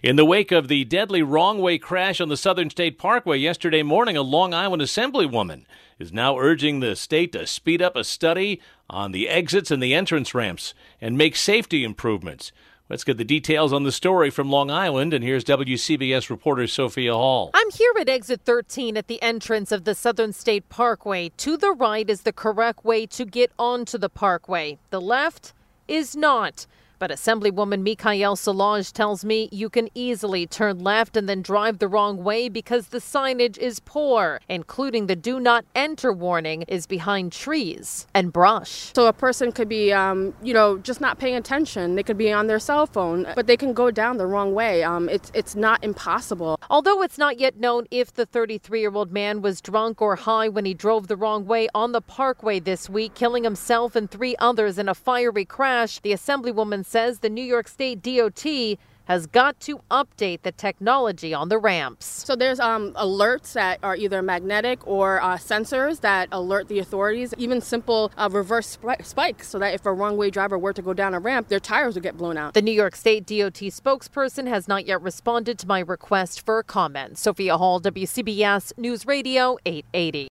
In the wake of the deadly wrong-way crash on the Southern State Parkway yesterday morning, a Long Island Assemblywoman is now urging the state to speed up a study on the exits and the entrance ramps and make safety improvements. Let's get the details on the story from Long Island, and here's WCBS reporter Sophia Hall. I'm here at exit 13 at the entrance of the Southern State Parkway. To the right is the correct way to get onto the parkway. The left is not. But Assemblywoman Michaëlle Solange tells me you can easily turn left and then drive the wrong way because the signage is poor, including the do not enter warning is behind trees and brush. So a person could be, just not paying attention. They could be on their cell phone, but they can go down the wrong way. It's not impossible. Although it's not yet known if the 33-year-old man was drunk or high when he drove the wrong way on the parkway this week, killing himself and 3 others in a fiery crash, the Assemblywoman says the New York State DOT has got to update the technology on the ramps. So there's alerts that are either magnetic or sensors that alert the authorities, even simple reverse spikes, so that if a wrong-way driver were to go down a ramp, their tires would get blown out. The New York State DOT spokesperson has not yet responded to my request for comment. Sophia Hall, WCBS News Radio 880.